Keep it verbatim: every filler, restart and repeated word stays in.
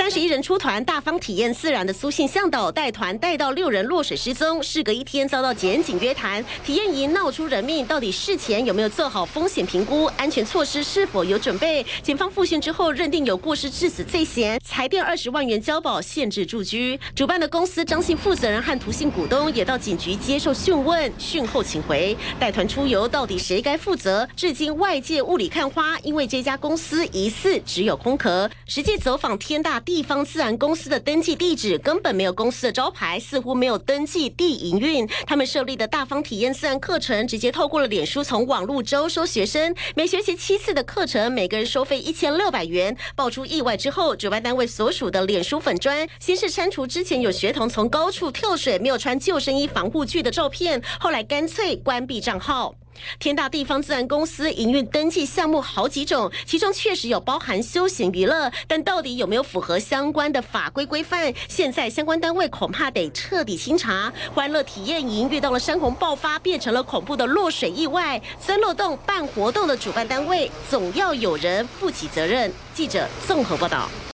三十一人出团，大方体验自然的苏姓向导带团带到六人落水失踪，事隔一天遭到检警约谈，体验营闹出人命，到底事前有没有做好风险评估，安全措施是否有准备？检方复讯之后认定有过失致死罪嫌，裁定二十万元交保，限制住居。主办的公司张姓负责人和涂姓股东也到警局接受讯问，讯后请回。带团出游到底谁该负责？至今外界雾里看花，因为这家公司疑似只有空壳，实际走访天大地方自然公司的登记地址根本没有公司的招牌，似乎没有登记地营运。他们设立的大方体验自然课程，直接透过了脸书从网络招收学生，每学期七次的课程，每个人收费一千六百元。爆出意外之后，主办单位所属的脸书粉专先是删除之前有学童从高处跳水没有穿救生衣防护具的照片，后来干脆关闭账号。天大地方自然公司营运登记项目好几种，其中确实有包含休闲娱乐，但到底有没有符合相关的法规规范？现在相关单位恐怕得彻底清查。欢乐体验营遇到了山洪爆发，变成了恐怖的落水意外。钻漏洞办活动的主办单位，总要有人负起责任。记者综合报道。